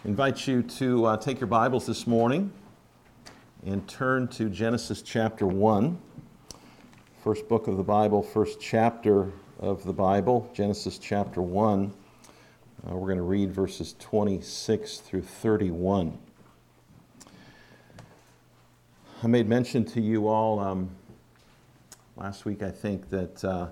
I invite you to take your Bibles this morning and turn to Genesis chapter 1. First book of the Bible, first chapter of the Bible, Genesis chapter 1. We're going to read verses 26 through 31. I made mention to you all last week, I think, that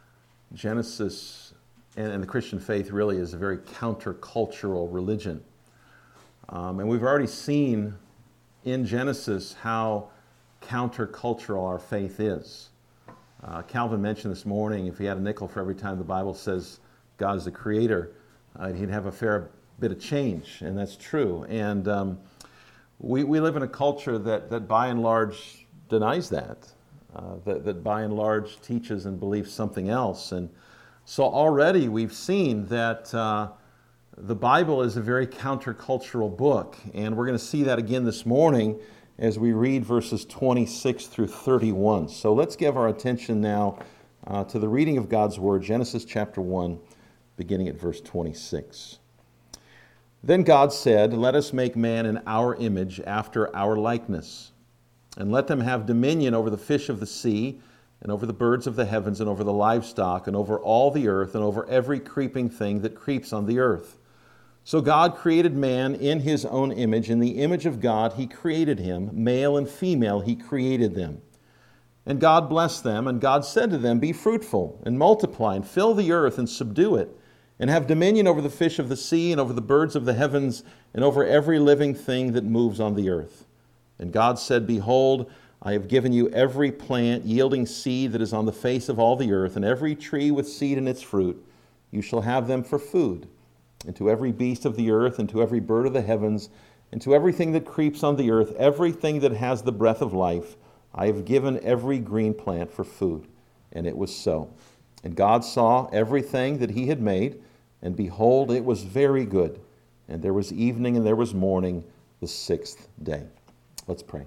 Genesis and the Christian faith really is a very countercultural religion. And we've already seen in Genesis how countercultural our faith is. Calvin mentioned this morning, if he had a nickel for every time the Bible says God is the creator, he'd have a fair bit of change, and that's true. And we live in a culture that by and large denies that by and large teaches and believes something else. And so already we've seen that the Bible is a very countercultural book, and we're going to see that again this morning as we read verses 26 through 31. So let's give our attention now to the reading of God's Word, Genesis chapter 1, beginning at verse 26. Then God said, "Let us make man in our image, after our likeness, and let them have dominion over the fish of the sea, and over the birds of the heavens, and over the livestock, and over all the earth, and over every creeping thing that creeps on the earth." So God created man in his own image. In the image of God he created him. Male and female he created them. And God blessed them, and God said to them, "Be fruitful, and multiply, and fill the earth, and subdue it, and have dominion over the fish of the sea, and over the birds of the heavens, and over every living thing that moves on the earth." And God said, "Behold, I have given you every plant yielding seed that is on the face of all the earth, and every tree with seed in its fruit. You shall have them for food. And to every beast of the earth, and to every bird of the heavens, and to everything that creeps on the earth, everything that has the breath of life, I have given every green plant for food." And it was so. And God saw everything that he had made, and behold, it was very good. And there was evening and there was morning, the sixth day. Let's pray.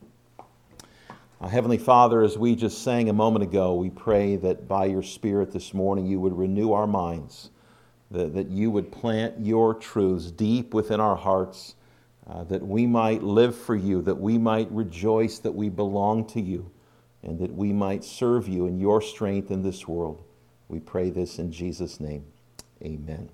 Heavenly Father, as we just sang a moment ago, we pray that by your Spirit this morning you would renew our minds, that you would plant your truths deep within our hearts, that we might live for you, that we might rejoice that we belong to you, and that we might serve you in your strength in this world. We pray this in Jesus' name. Amen.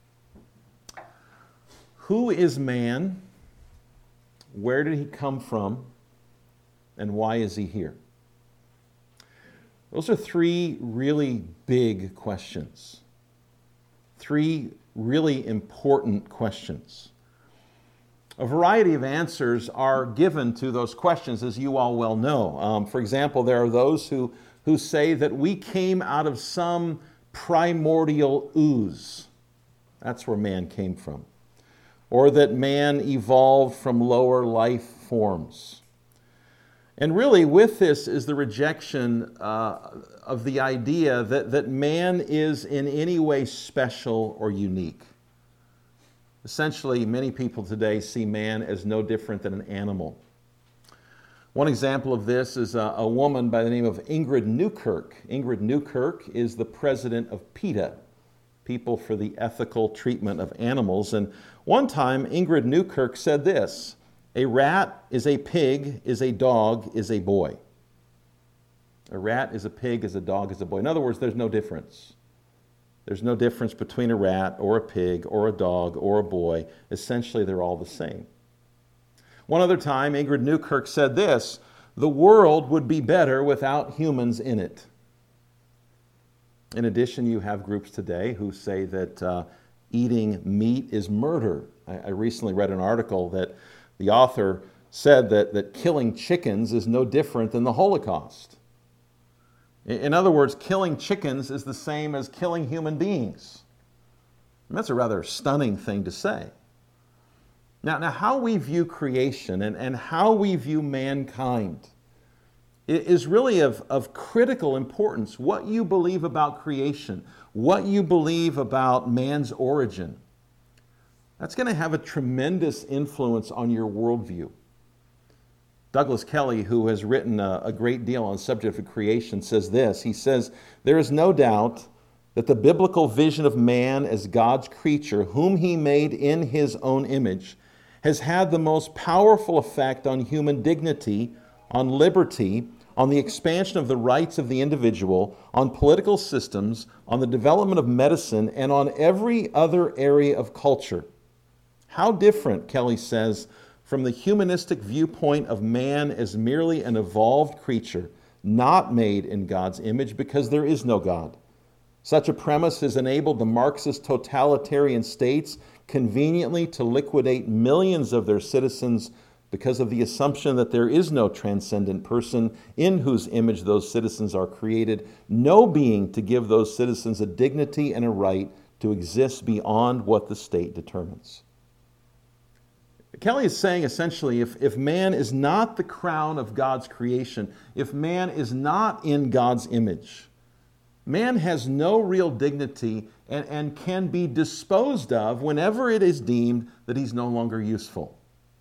Who is man? Where did he come from? And why is he here? Those are three really big questions. Three really important questions. A variety of answers are given to those questions, as you all well know. For example, there are those who say that we came out of some primordial ooze. That's where man came from. Or that man evolved from lower life forms. And really, with this is the rejection of the idea that man is in any way special or unique. Essentially, many people today see man as no different than an animal. One example of this is a woman by the name of Ingrid Newkirk. Ingrid Newkirk is the president of PETA, People for the Ethical Treatment of Animals. And one time, Ingrid Newkirk said this: "A rat is a pig, is a dog, is a boy." A rat is a pig, is a dog, is a boy. In other words, there's no difference. There's no difference between a rat or a pig or a dog or a boy. Essentially, they're all the same. One other time, Ingrid Newkirk said this: "The world would be better without humans in it." In addition, you have groups today who say that eating meat is murder. I recently read an article that the author said that killing chickens is no different than the Holocaust. In other words, killing chickens is the same as killing human beings. And that's a rather stunning thing to say. Now how we view creation and how we view mankind is really of critical importance. What you believe about creation, what you believe about man's origin, that's going to have a tremendous influence on your worldview. Douglas Kelly, who has written a great deal on the subject of creation, says this. He says, "There is no doubt that the biblical vision of man as God's creature, whom he made in his own image, has had the most powerful effect on human dignity, on liberty, on the expansion of the rights of the individual, on political systems, on the development of medicine, and on every other area of culture. How different, Kelly says, from the humanistic viewpoint of man as merely an evolved creature, not made in God's image because there is no God. Such a premise has enabled the Marxist totalitarian states conveniently to liquidate millions of their citizens because of the assumption that there is no transcendent person in whose image those citizens are created, no being to give those citizens a dignity and a right to exist beyond what the state determines. Kelly is saying essentially, if man is not the crown of God's creation, if man is not in God's image, man has no real dignity and can be disposed of whenever it is deemed that he's no longer useful.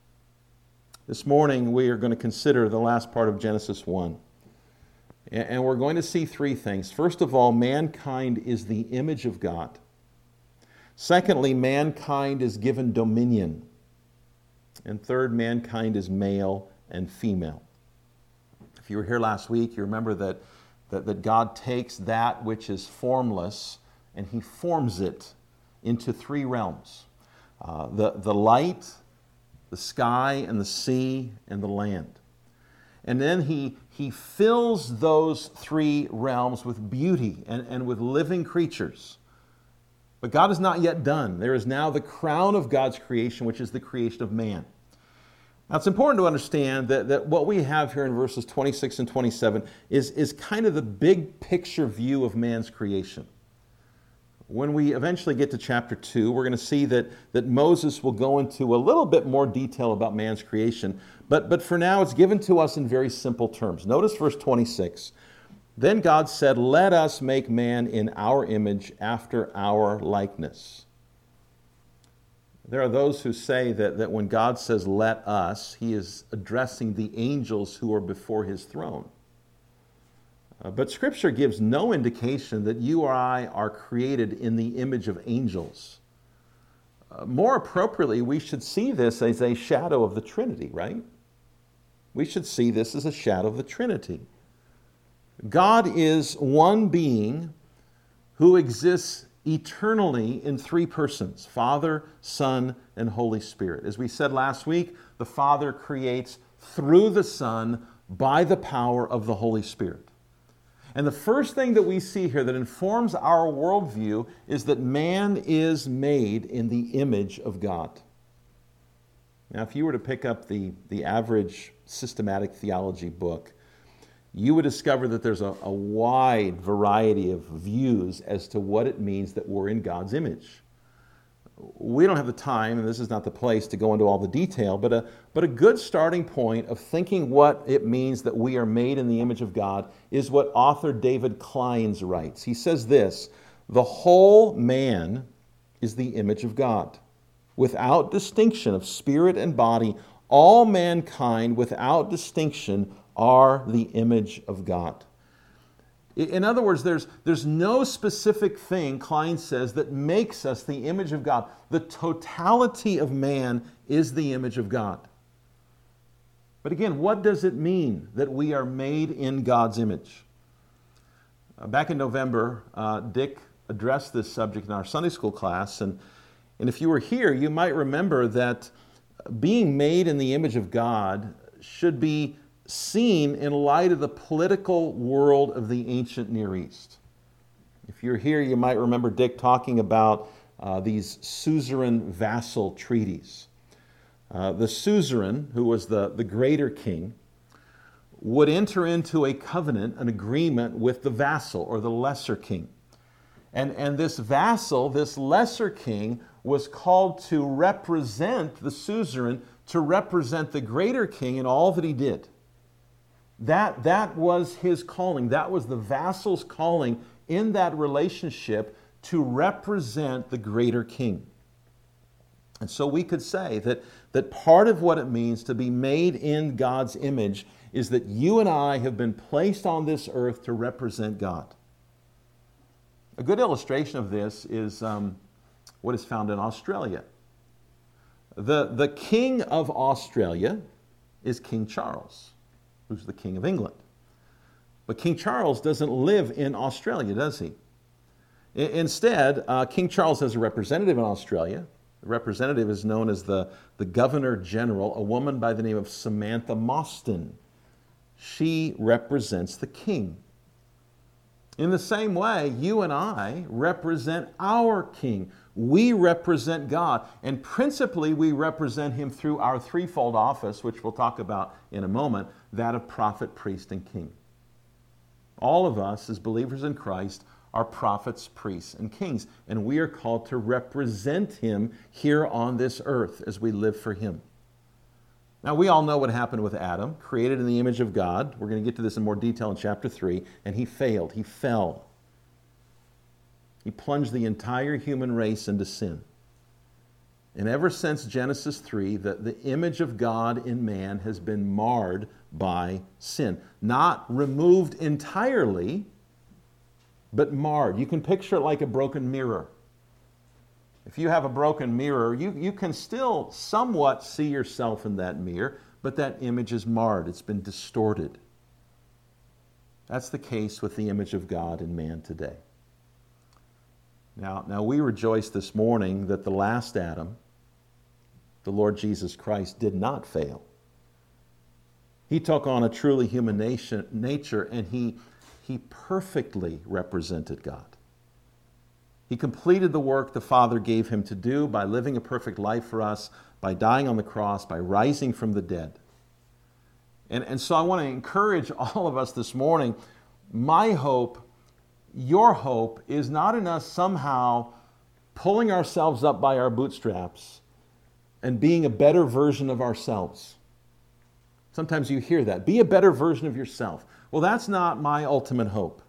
This morning we are going to consider the last part of Genesis 1. And we're going to see three things. First of all, mankind is the image of God. Secondly, mankind is given dominion. And third, mankind is male and female. If you were here last week, you remember that God takes that which is formless and he forms it into three realms. The light, the sky and the sea and the land. And then he fills those three realms with beauty and with living creatures. But God is not yet done. There is now the crown of God's creation, which is the creation of man. Now it's important to understand that what we have here in verses 26 and 27 is kind of the big picture view of man's creation. When we eventually get to chapter 2, we're going to see that Moses will go into a little bit more detail about man's creation. But for now, it's given to us in very simple terms. Notice verse 26. Then God said, "Let us make man in our image after our likeness." There are those who say that when God says, "let us," he is addressing the angels who are before his throne. But Scripture gives no indication that you or I are created in the image of angels. More appropriately, we should see this as a shadow of the Trinity, right? We should see this as a shadow of the Trinity. God is one being who exists eternally in three persons: Father, Son, and Holy Spirit. As we said last week, the Father creates through the Son by the power of the Holy Spirit. And the first thing that we see here that informs our worldview is that man is made in the image of God. Now, if you were to pick up the average systematic theology book, you would discover that there's a wide variety of views as to what it means that we're in God's image. We don't have the time, and this is not the place to go into all the detail, but a good starting point of thinking what it means that we are made in the image of God is what author David Kleins writes. He says this: "The whole man is the image of God. Without distinction of spirit and body, all mankind without distinction are the image of God." In other words, there's no specific thing, Klein says, that makes us the image of God. The totality of man is the image of God. But again, what does it mean that we are made in God's image? Back in November, Dick addressed this subject in our Sunday school class, and if you were here, you might remember that being made in the image of God should be seen in light of the political world of the ancient Near East. If you're here, you might remember Dick talking about these suzerain vassal treaties. The suzerain, who was the greater king, would enter into a covenant, an agreement with the vassal or the lesser king. And this vassal, this lesser king, was called to represent the suzerain, to represent the greater king in all that he did. That was his calling. That was the vassal's calling in that relationship, to represent the greater king. And so we could say that part of what it means to be made in God's image is that you and I have been placed on this earth to represent God. A good illustration of this is what is found in Australia. The King of Australia is King Charles, who's the King of England. But King Charles doesn't live in Australia, does he? Instead, King Charles has a representative in Australia. The representative is known as the Governor General, a woman by the name of Samantha Mostyn. She represents the king. In the same way, you and I represent our king. We represent God, and principally we represent him through our threefold office, which we'll talk about in a moment, that of prophet, priest, and king. All of us, as believers in Christ, are prophets, priests, and kings, and we are called to represent him here on this earth as we live for him. Now, we all know what happened with Adam, created in the image of God. We're going to get to this in more detail in chapter 3, and he failed. He fell. He plunged the entire human race into sin. And ever since Genesis 3, the image of God in man has been marred by sin. Not removed entirely, but marred. You can picture it like a broken mirror. If you have a broken mirror, you can still somewhat see yourself in that mirror, but that image is marred. It's been distorted. That's the case with the image of God in man today. Now we rejoice this morning that the last Adam, the Lord Jesus Christ, did not fail. He took on a truly human nature, and he perfectly represented God. He completed the work the Father gave him to do by living a perfect life for us, by dying on the cross, by rising from the dead. And so I want to encourage all of us this morning. My hope, your hope, is not in us somehow pulling ourselves up by our bootstraps and being a better version of ourselves. Sometimes you hear that. Be a better version of yourself. Well, that's not my ultimate hope.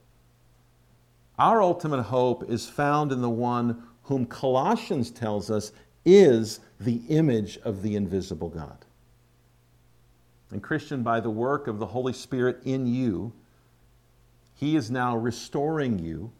Our ultimate hope is found in the one whom Colossians tells us is the image of the invisible God. And Christian, by the work of the Holy Spirit in you, he is now restoring you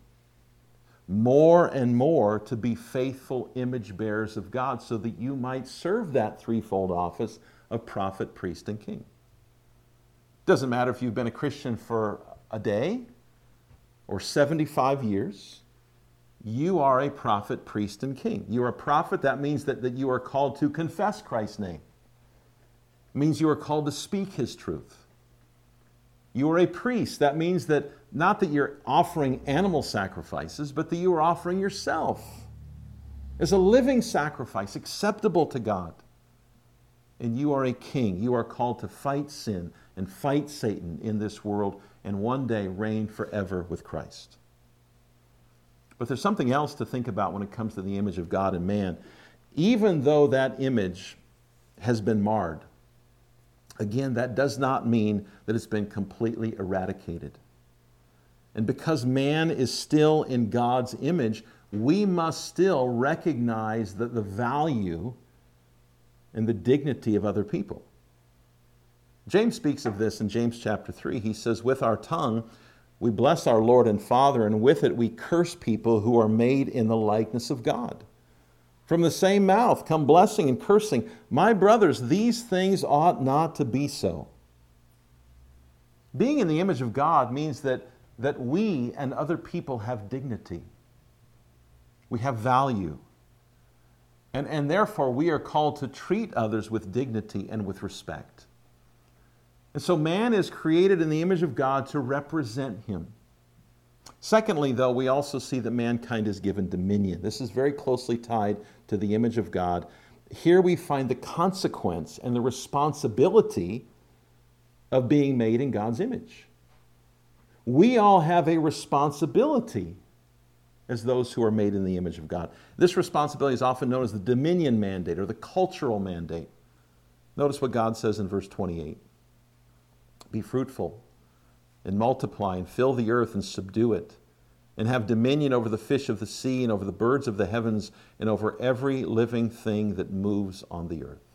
more and more to be faithful image bearers of God, so that you might serve that threefold office of prophet, priest, and king. Doesn't matter if you've been a Christian for a day or 75 years, you are a prophet, priest, and king. You are a prophet. That means that you are called to confess Christ's name. It means you are called to speak his truth. You are a priest. That means that not that you're offering animal sacrifices, but that you are offering yourself as a living sacrifice acceptable to God. And you are a king. You are called to fight sin and fight Satan in this world, and one day reign forever with Christ. But there's something else to think about when it comes to the image of God in man. Even though that image has been marred, again, that does not mean that it's been completely eradicated. And because man is still in God's image, we must still recognize the value and the dignity of other people. James speaks of this in James chapter 3. He says, with our tongue we bless our Lord and Father, and with it we curse people who are made in the likeness of God. From the same mouth come blessing and cursing. My brothers, these things ought not to be so. Being in the image of God means that we and other people have dignity. We have value. And therefore we are called to treat others with dignity and with respect. And so man is created in the image of God to represent him. Secondly, though, we also see that mankind is given dominion. This is very closely tied to the image of God. Here we find the consequence and the responsibility of being made in God's image. We all have a responsibility as those who are made in the image of God. This responsibility is often known as the dominion mandate or the cultural mandate. Notice what God says in verse 28. Be fruitful and multiply and fill the earth and subdue it, and have dominion over the fish of the sea and over the birds of the heavens and over every living thing that moves on the earth.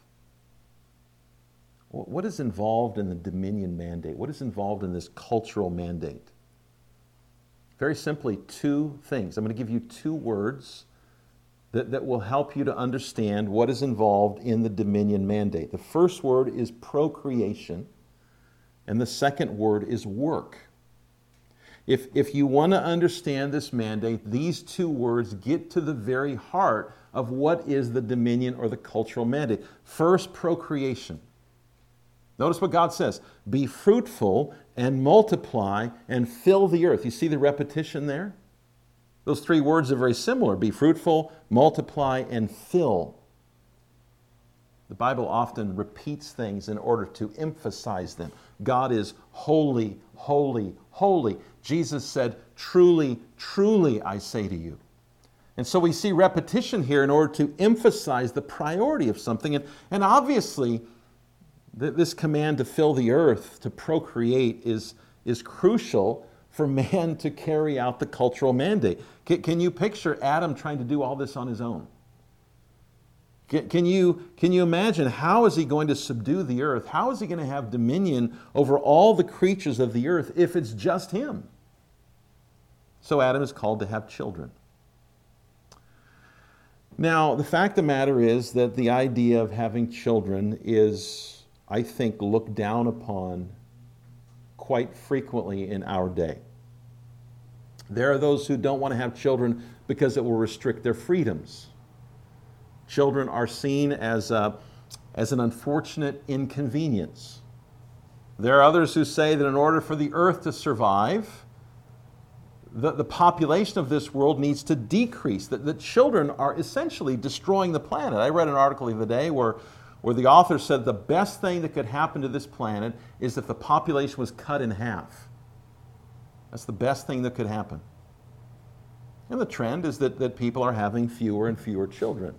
What is involved in the dominion mandate? What is involved in this cultural mandate? Very simply, two things. I'm going to give you two words that will help you to understand what is involved in the dominion mandate. The first word is procreation, and the second word is work. If you want to understand this mandate, these two words get to the very heart of what is the dominion or the cultural mandate. First, procreation. Notice what God says, be fruitful and multiply and fill the earth. You see the repetition there? Those three words are very similar. Be fruitful, multiply, and fill. The Bible often repeats things in order to emphasize them. God is holy, holy, holy. Jesus said, truly, truly, I say to you. And so we see repetition here in order to emphasize the priority of something. And obviously, this command to fill the earth, to procreate, is crucial for man to carry out the cultural mandate. Can you picture Adam trying to do all this on his own? Can you imagine how is he going to subdue the earth? How is he going to have dominion over all the creatures of the earth if it's just him? So Adam is called to have children. Now, the fact of the matter is that the idea of having children is, I think, looked down upon quite frequently in our day. There are those who don't want to have children because it will restrict their freedoms. Children are seen as an unfortunate inconvenience. There are others who say that in order for the earth to survive, the population of this world needs to decrease, that children are essentially destroying the planet. I read an article the other day where the author said the best thing that could happen to this planet is if the population was cut in half. That's the best thing that could happen. And the trend is that people are having fewer and fewer children.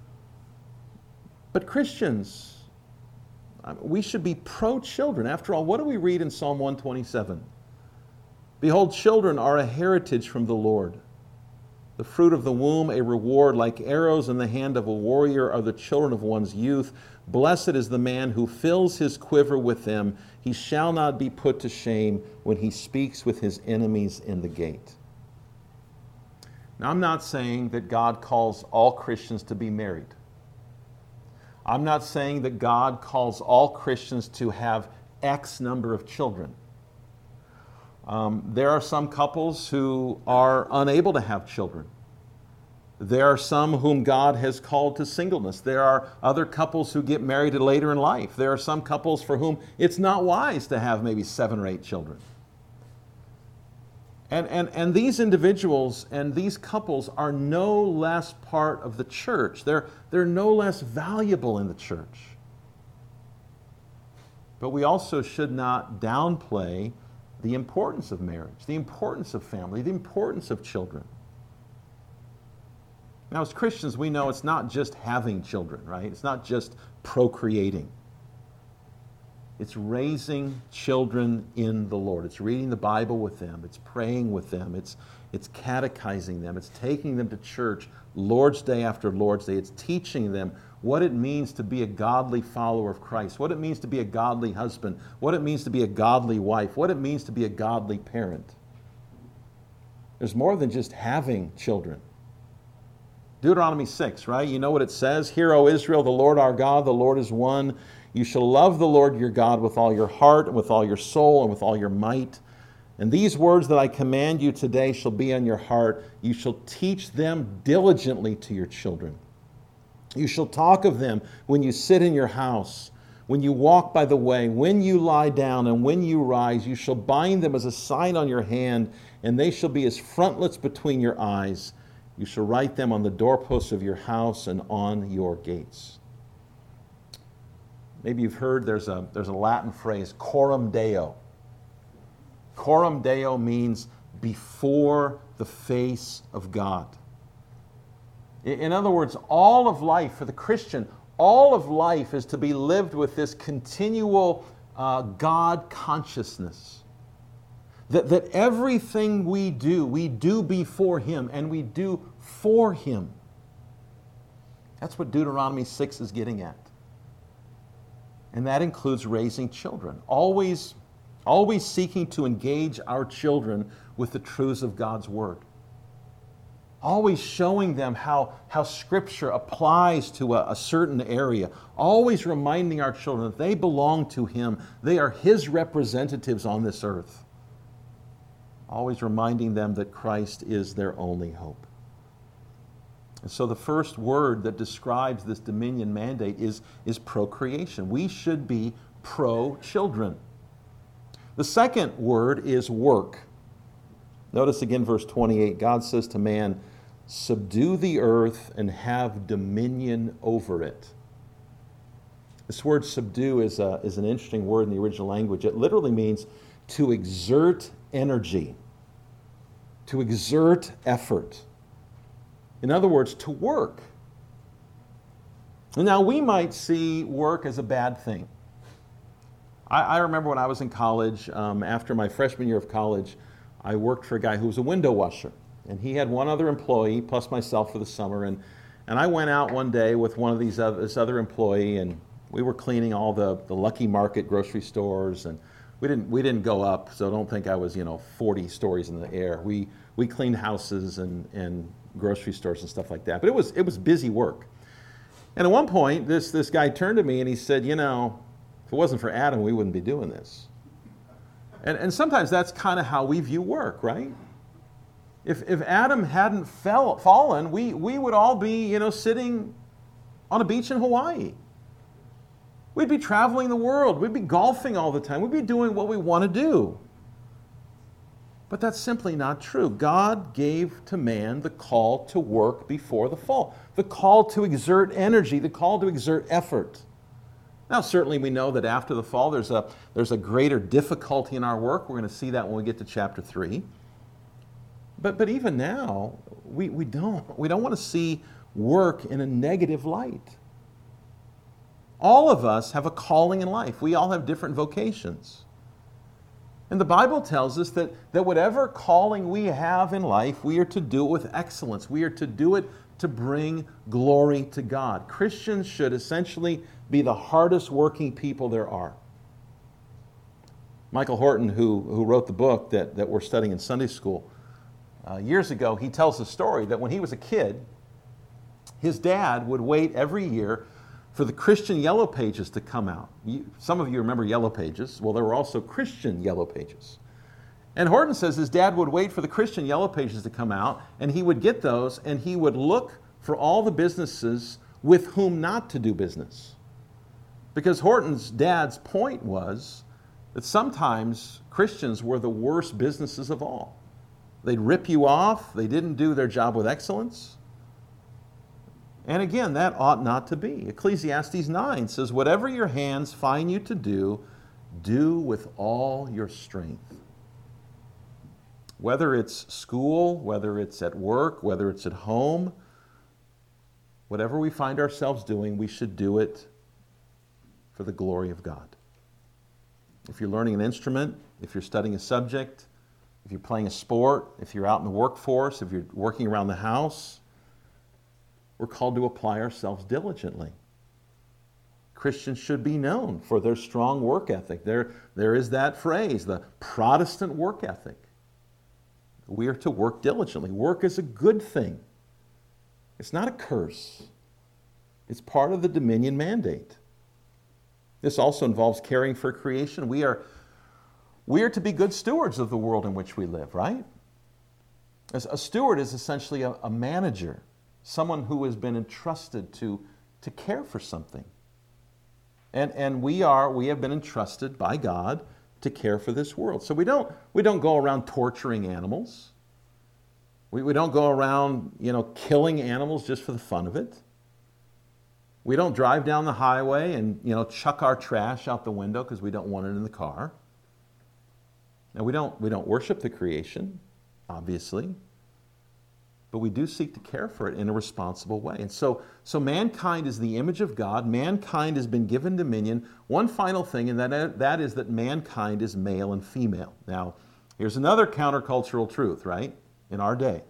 But Christians, we should be pro-children. After all, what do we read in Psalm 127? Behold, children are a heritage from the Lord. The fruit of the womb, a reward. Like arrows in the hand of a warrior are the children of one's youth. Blessed is the man who fills his quiver with them. He shall not be put to shame when he speaks with his enemies in the gate. Now, I'm not saying that God calls all Christians to be married. I'm not saying that God calls all Christians to have X number of children. There are some couples who are unable to have children. There are some whom God has called to singleness. There are other couples who get married later in life. There are some couples for whom it's not wise to have maybe 7 or 8 children. And these individuals and these couples are no less part of the church. They're no less valuable in the church. But we also should not downplay the importance of marriage, the importance of family, the importance of children. Now, as Christians, we know it's not just having children, right? It's not just procreating. It's raising children in the Lord. It's reading the Bible with them. It's praying with them. It's catechizing them. It's taking them to church Lord's Day after Lord's Day. It's teaching them what it means to be a godly follower of Christ, what it means to be a godly husband, what it means to be a godly wife, what it means to be a godly parent. There's more than just having children. Deuteronomy 6, right? You know what it says? Hear, O Israel, the Lord our God, the Lord is one. You shall love the Lord your God with all your heart and with all your soul and with all your might. And these words that I command you today shall be on your heart. You shall teach them diligently to your children. You shall talk of them when you sit in your house, when you walk by the way, when you lie down, and when you rise. You shall bind them as a sign on your hand, and they shall be as frontlets between your eyes. You shall write them on the doorposts of your house and on your gates. Maybe you've heard there's a Latin phrase, coram Deo. Coram Deo means before the face of God. In other words, all of life for the Christian, all of life is to be lived with this continual God consciousness. That everything we do before Him and we do for Him. That's what Deuteronomy 6 is getting at. And that includes raising children. Always always seeking to engage our children with the truths of God's Word. Always showing them how Scripture applies to a certain area. Always reminding our children that they belong to Him. They are His representatives on this earth. Always reminding them that Christ is their only hope. And so the first word that describes this dominion mandate is procreation. We should be pro-children. The second word is work. Notice again verse 28, God says to man, subdue the earth and have dominion over it. This word subdue is an interesting word in the original language. It literally means to exert energy, to exert effort. In other words, to work. Now, we might see work as a bad thing. I remember when I was in college, after my freshman year of college, I worked for a guy who was a window washer. And he had one other employee, plus myself for the summer. And I went out one day with one of this other employee, and we were cleaning all the Lucky Market grocery stores. And we didn't go up, so don't think I was 40 stories in the air. We cleaned houses and grocery stores and stuff like that. But it was busy work. And at one point, this guy turned to me and he said, if it wasn't for Adam, we wouldn't be doing this. And sometimes that's kind of how we view work, right? If Adam hadn't fallen, we would all be, sitting on a beach in Hawaii. We'd be traveling the world. We'd be golfing all the time. We'd be doing what we want to do. But that's simply not true. God gave to man the call to work before the fall, the call to exert energy, the call to exert effort. Now, certainly we know that after the fall, there's a greater difficulty in our work. We're going to see that when we get to chapter 3. But even now, we don't want to see work in a negative light. All of us have a calling in life. We all have different vocations. And the Bible tells us that whatever calling we have in life, we are to do it with excellence. We are to do it to bring glory to God. Christians should essentially be the hardest working people there are. Michael Horton, who wrote the book that we're studying in Sunday school, years ago, he tells the story that when he was a kid, his dad would wait every year for the Christian Yellow Pages to come out. Some of you remember Yellow Pages. Well, there were also Christian Yellow Pages. And Horton says his dad would wait for the Christian Yellow Pages to come out, and he would get those, and he would look for all the businesses with whom not to do business. Because Horton's dad's point was that sometimes Christians were the worst businesses of all. They'd rip you off. They didn't do their job with excellence. And again, that ought not to be. Ecclesiastes 9 says, whatever your hands find you to do, do with all your strength. Whether it's school, whether it's at work, whether it's at home, whatever we find ourselves doing, we should do it for the glory of God. If you're learning an instrument, if you're studying a subject, if you're playing a sport, if you're out in the workforce, if you're working around the house, we're called to apply ourselves diligently. Christians should be known for their strong work ethic. There is that phrase, the Protestant work ethic. We are to work diligently. Work is a good thing. It's not a curse. It's part of the dominion mandate. This also involves caring for creation. We are to be good stewards of the world in which we live, right? As a steward is essentially a manager, someone who has been entrusted to care for something. And we have been entrusted by God to care for this world. So we don't go around torturing animals. We don't go around, killing animals just for the fun of it. We don't drive down the highway and, chuck our trash out the window because we don't want it in the car. Now, we don't worship the creation, obviously, but we do seek to care for it in a responsible way. And so mankind is the image of God. Mankind has been given dominion. One final thing, and that is that mankind is male and female. Now, here's another countercultural truth, right, in our day.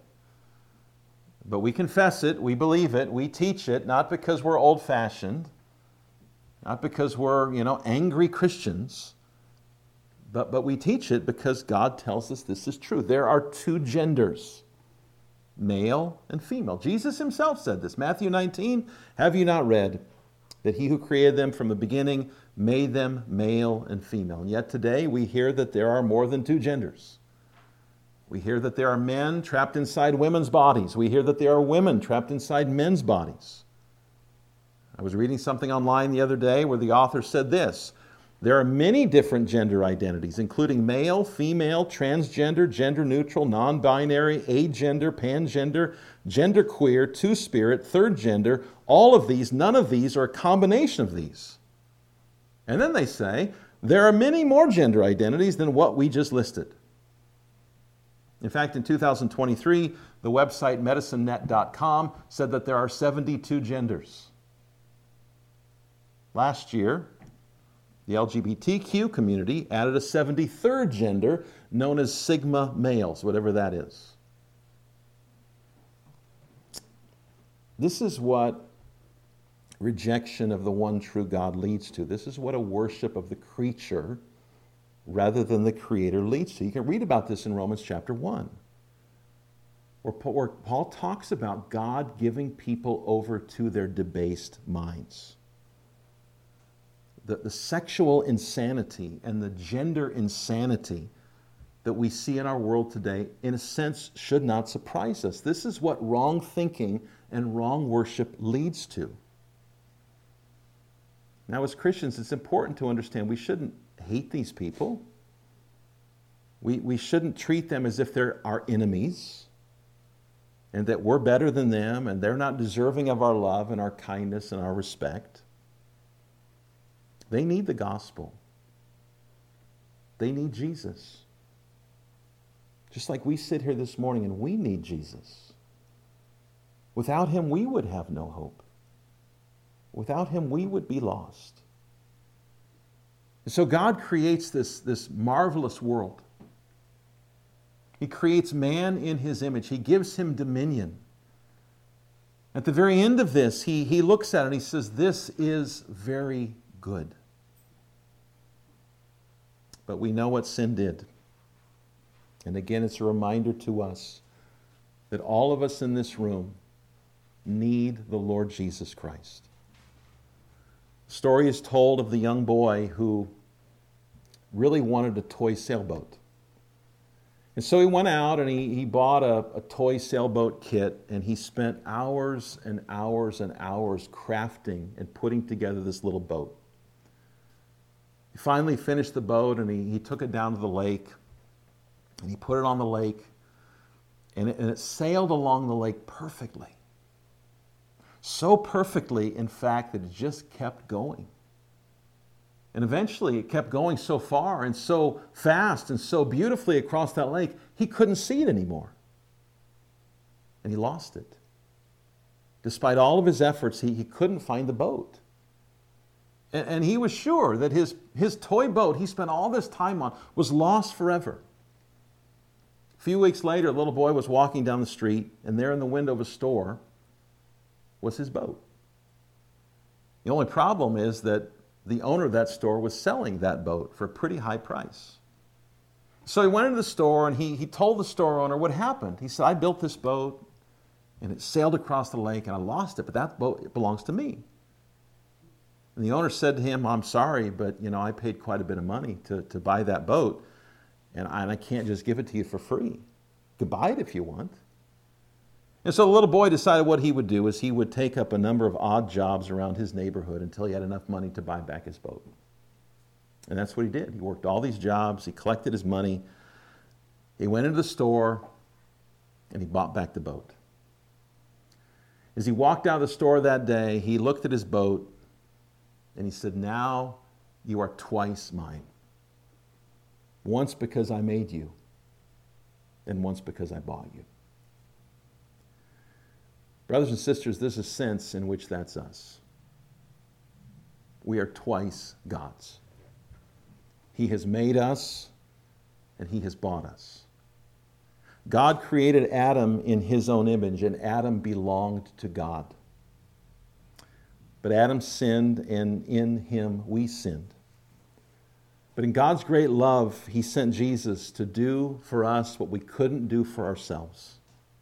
But we confess it, we believe it, we teach it, not because we're old-fashioned, not because we're, angry Christians, But we teach it because God tells us this is true. There are two genders, male and female. Jesus himself said this. Matthew 19, have you not read that he who created them from the beginning made them male and female? And yet today we hear that there are more than two genders. We hear that there are men trapped inside women's bodies. We hear that there are women trapped inside men's bodies. I was reading something online the other day where the author said this: there are many different gender identities, including male, female, transgender, gender neutral, non-binary, agender, pangender, genderqueer, two-spirit, third gender. All of these, none of these, are a combination of these. And then they say, there are many more gender identities than what we just listed. In fact, in 2023, the website medicinenet.com said that there are 72 genders. Last year, the LGBTQ community added a 73rd gender known as Sigma males, whatever that is. This is what rejection of the one true God leads to. This is what a worship of the creature rather than the Creator leads to. You can read about this in Romans chapter 1, where Paul talks about God giving people over to their debased minds. The sexual insanity and the gender insanity that we see in our world today, in a sense, should not surprise us. This is what wrong thinking and wrong worship leads to. Now, as Christians, it's important to understand we shouldn't hate these people. We shouldn't treat them as if they're our enemies and that we're better than them and they're not deserving of our love and our kindness and our respect. They need the gospel. They need Jesus. Just like we sit here this morning and we need Jesus. Without him, we would have no hope. Without him, we would be lost. And so God creates this marvelous world. He creates man in his image. He gives him dominion. At the very end of this, he looks at it and he says, this is very good. But we know what sin did. And again, it's a reminder to us that all of us in this room need the Lord Jesus Christ. The story is told of the young boy who really wanted a toy sailboat. And so he went out and he bought a toy sailboat kit, and he spent hours and hours and hours crafting and putting together this little boat. He finally finished the boat and he took it down to the lake and he put it on the lake, and it sailed along the lake perfectly. So perfectly, in fact, that it just kept going. And eventually it kept going so far and so fast and so beautifully across that lake, he couldn't see it anymore. And he lost it. Despite all of his efforts, he couldn't find the boat. And he was sure that his toy boat he spent all this time on was lost forever. A few weeks later, a little boy was walking down the street, and there in the window of a store was his boat. The only problem is that the owner of that store was selling that boat for a pretty high price. So he went into the store and he told the store owner what happened. He said, I built this boat and it sailed across the lake and I lost it, but that boat belongs to me. And the owner said to him, I'm sorry, but I paid quite a bit of money to buy that boat, and I can't just give it to you for free. You could buy it if you want. And so the little boy decided what he would do is he would take up a number of odd jobs around his neighborhood until he had enough money to buy back his boat. And that's what he did. He worked all these jobs, he collected his money, he went into the store, and he bought back the boat. As he walked out of the store that day, he looked at his boat, and he said, now you are twice mine. Once because I made you, and once because I bought you. Brothers and sisters, there's a sense in which that's us. We are twice God's. He has made us, and he has bought us. God created Adam in his own image, and Adam belonged to God. But Adam sinned, and in him we sinned. But in God's great love, he sent Jesus to do for us what we couldn't do for ourselves.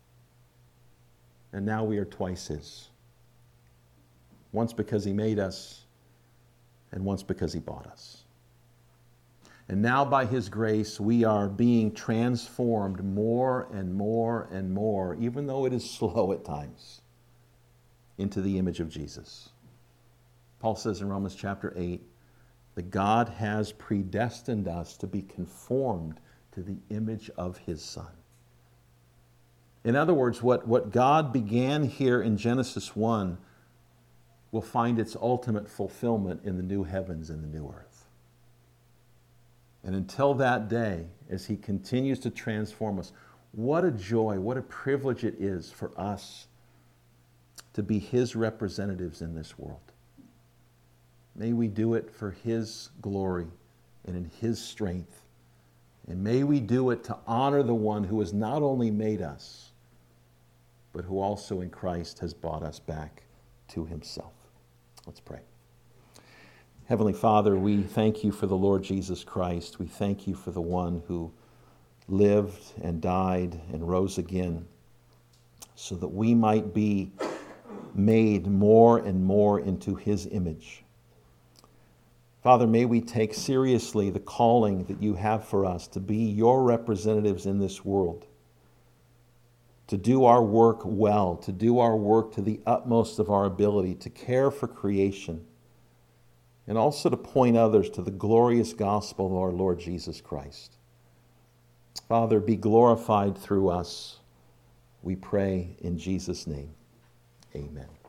And now we are twice his. Once because he made us, and once because he bought us. And now by his grace, we are being transformed more and more and more, even though it is slow at times, into the image of Jesus. Paul says in Romans chapter 8, that God has predestined us to be conformed to the image of his Son. In other words, what God began here in Genesis 1 will find its ultimate fulfillment in the new heavens and the new earth. And until that day, as he continues to transform us, what a joy, what a privilege it is for us to be his representatives in this world. May we do it for his glory and in his strength. And may we do it to honor the one who has not only made us, but who also in Christ has brought us back to himself. Let's pray. Heavenly Father, we thank you for the Lord Jesus Christ. We thank you for the one who lived and died and rose again so that we might be made more and more into his image. Father, may we take seriously the calling that you have for us to be your representatives in this world, to do our work well, to do our work to the utmost of our ability, to care for creation, and also to point others to the glorious gospel of our Lord Jesus Christ. Father, be glorified through us, we pray in Jesus' name. Amen.